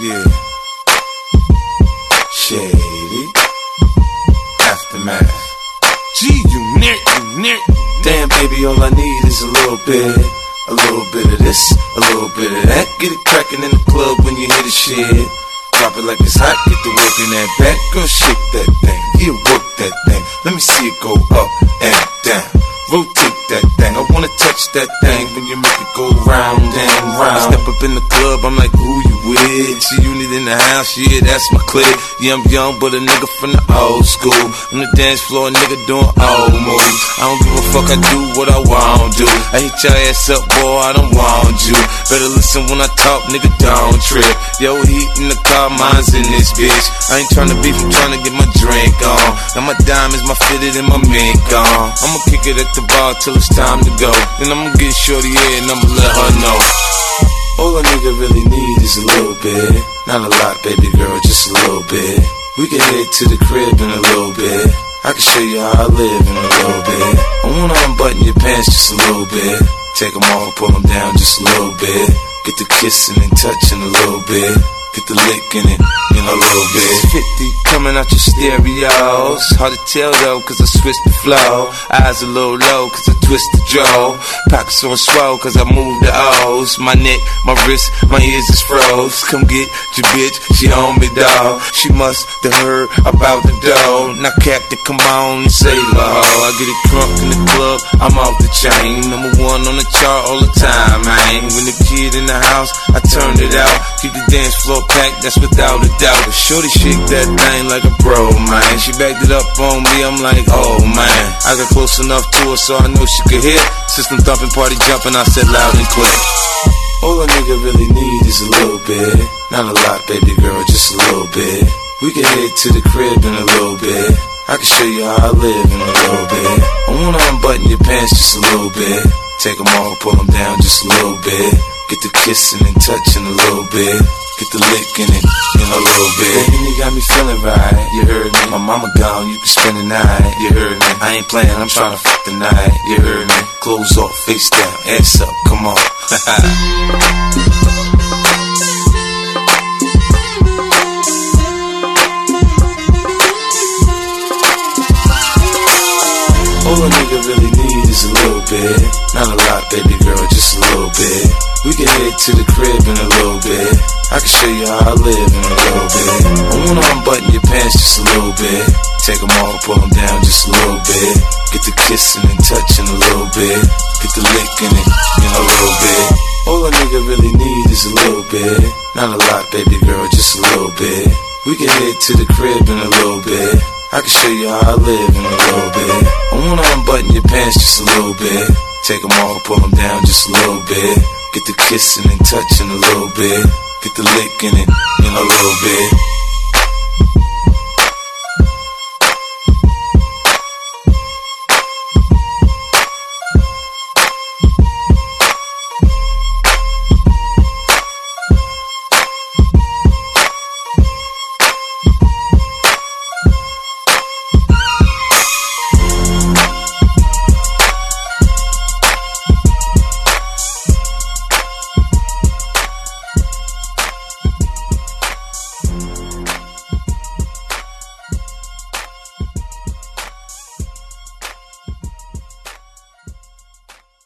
Yeah. Shady. Aftermath. G-Unit. Damn, baby, all I need is a little bit. A little bit of this, a little bit of that. Get it crackin' in the club when you hear the shit. Drop it like it's hot, get the work in that back. Girl, shake that thing, yeah, work that thing. Let me see it go up and down. Rotate that thing, I wanna touch that thing when you make it go round and round. I step up in the club, I'm like, who you with? G-Unit in the house, yeah, that's my clique. Yeah, I'm young, but a nigga from the old school. On the dance floor, a nigga doing old moves. I don't give a fuck, I do what I want to. I hit your ass up, boy, I don't want you. Better listen when I talk, nigga, don't trip. Yo, heat in the car, mine's in this bitch. I ain't tryna beef, I'm tryna get my drink on. Now my diamonds, my fitted, and my mink on. I'ma kick it at the bar till it's time to go. Then I'ma get shorty here and I'ma let her know. All a nigga really need is a little bit. Not a lot, baby girl, just a little bit. We can head to the crib in a little bit. I can show you how I live in a little bit. I wanna unbutton your pants just a little bit. Take them off, pull them down just a little bit. Get the kissing and touching a little bit. Get the licking it in a little bit. 50 coming out your stereos. Hard to tell though, cause I switched the flow. Eyes a little low, cause I twist the jaw. Pockets on swole, cause I move the O's. My neck, my wrist, my ears is froze. Come get your bitch, she on me, dawg. She must have heard about the dough. Now Captain, come on and save her hoe. I get it crunk in the club, I'm off the chain. Number one on the chart all the time, man. When the kid in the house, I turned it out. Keep the dance floor packed, that's without a doubt. But shorty shake that thing like a pro, man. She backed it up on me, I'm like, oh man. I got close enough to her so I know she could hear. System thumping, party jumping, I said loud and clear. All a nigga really need is a little bit. Not a lot, baby girl, just a little bit. We can head to the crib in a little bit. I can show you how I live in a little bit. I wanna unbutton your pants just a little bit. Take them off, pull them down just a little bit. Get the kissing and touching a little bit. Get the licking it in a little bit. Baby, you got me feeling right, you heard me. My mama gone, you can spend the night, you heard me. I ain't playing, I'm trying to fuck the night, you heard me. Clothes off, face down, ass up, come on. All a nigga really need is a little bit. Not a lot, baby girl, just a little bit. We can head to the crib in a little bit. I can show you how I live in a little bit. I wanna unbutton your pants just a little bit. Take them off, pull them down just a little bit. Get the kissing and touching a little bit. Get the licking it in a little bit. All a nigga really need is a little bit. Not a lot, baby girl, just a little bit. We can head to the crib in a little bit. I can show you how I live in a little bit. I wanna unbutton your pants just a little bit. Take them off, pull them down just a little bit. Get the kissing and touching a little bit. Get the licking it in a little bit.